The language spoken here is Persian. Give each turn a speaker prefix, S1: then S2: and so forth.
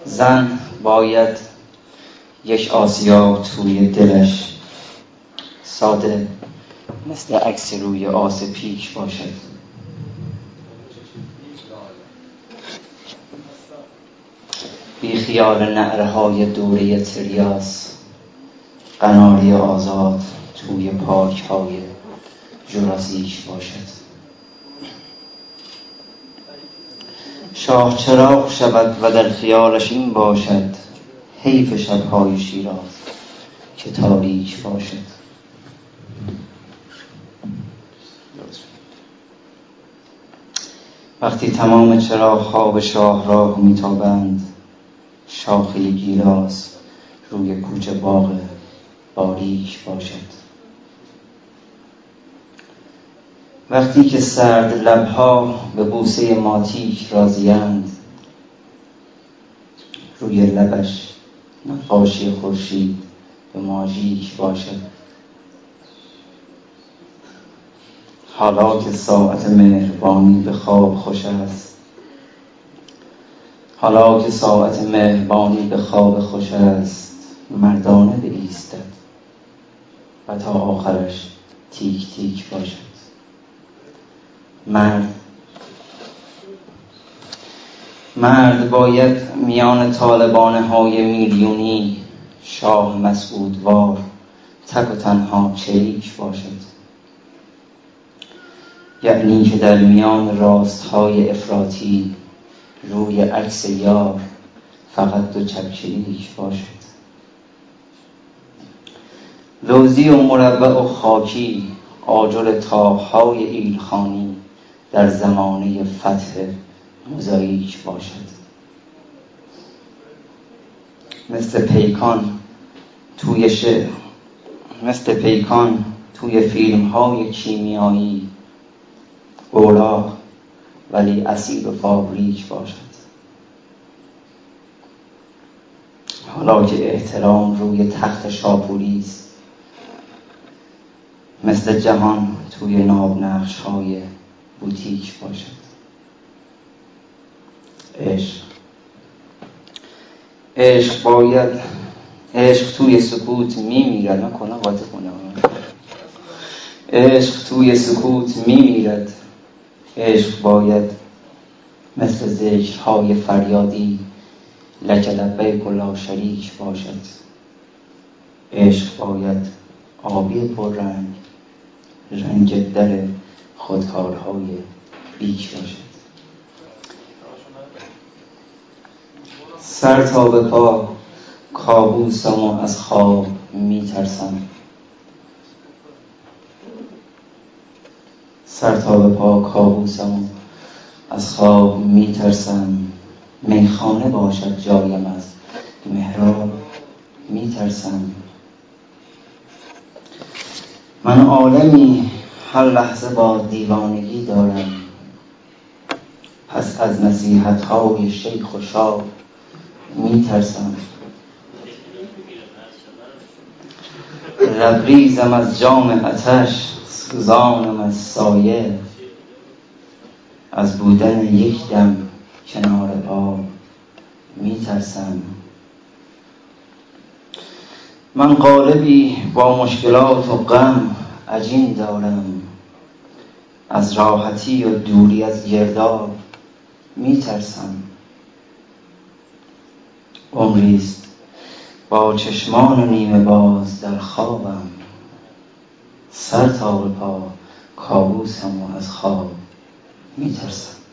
S1: زن باید یک آسیاب توی دلش ساده مثل عکس روی آس پیک باشد. بی خیال نعرهای دوره تریاس، قناری آزاد توی پارک‌های جوراسیک باشد. شاه چراغ شود و در خیالش این باشد، حیف شب‌های شیراز که تاریک باشد. وقتی تمام چراغ‌ها به شاهراه میتابند، شاخه گیلاس روی کوچه باغ باریک باشد. وقتی که سرد لب‌ها به بوسه ماتیک راضی‌اند، روی لبش نقاشی خورشید به ماژیک باشد. حالا که ساعت مهربانی به خواب خوش است، حالا که ساعت مهربانی به خواب خوش است، مردانه بایستد و تا آخرش تیک تیک باشد. مرد باید میان طالبانه های میلیونی شاه مسعودوار تک و تنها چریک باشد. یعنی که در میان راستهای افراطی روی عکس یار فقط دو چکچریک باشد. لوزی و مربع و خاکی آجر تاق‌های ایلخانی در زمانه فتح موزاییک باشد. مثل پیکان توی فیلم‌های کیمیایی اولاغ ولی اسید و فابریک باشد. حالا که احترام روی تخت شاپوری است، مثل جهان توی نابنقش‌های بوتیک باشد. عشق توی سکوت میمیرد. عشق توی سکوت میمیرد. عشق باید مثل ذکرهای فریادی لک لبیک و لا شریک باشد. عشق باید آبی پررنگ، رنگ در خودکارهای بیک باشد. سر تا به پا کابوسم و از خواب میترسم. سر تا به پا کابوسم و از خواب میترسم. میخانه باشد جایم، از محراب میترسم. من عالمی هر لحظه با دیوانگی دارم، پس از نصیحت‌های شیخ و شاب میترسم. لبریزم از جام آتش، سوزانم از سایه، از بودن یک دم کنار آب میترسم. من قالبی با مشکلات و غم عجین دارم، از راحتی و دوری از گرداب میترسم. عمریست با چشمان نیمه باز در خوابم، سر تا به پا کابوسم و از خواب میترسم.